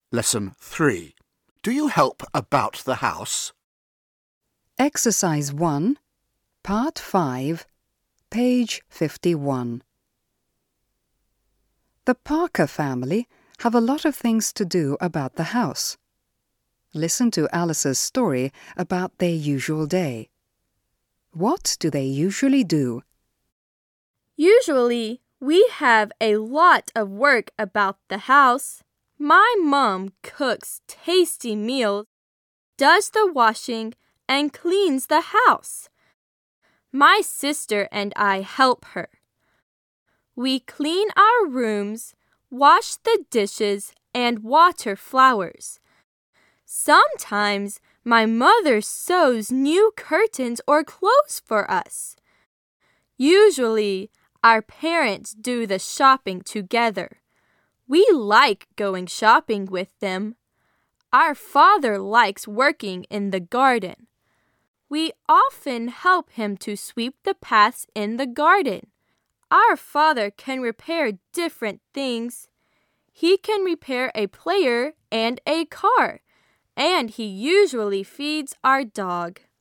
Lesson 3. Do you help about the house? Exercise 1, Part 5, page 51. The Parker family have a lot of things to do about the house. Listen to Alice's story about their usual day. What do they usually do? Usually, we have a lot of work about the house. My mom cooks tasty meals, does the washing, and cleans the house. My sister and I help her. We clean our rooms, wash the dishes, and water flowers. Sometimes my mother sews new curtains or clothes for us. Usually, our parents do the shopping together. We like going shopping with them. Our father likes working in the garden. We often help him to sweep the paths in the garden. Our father can repair different things. He can repair a player and a car, and he usually feeds our dog.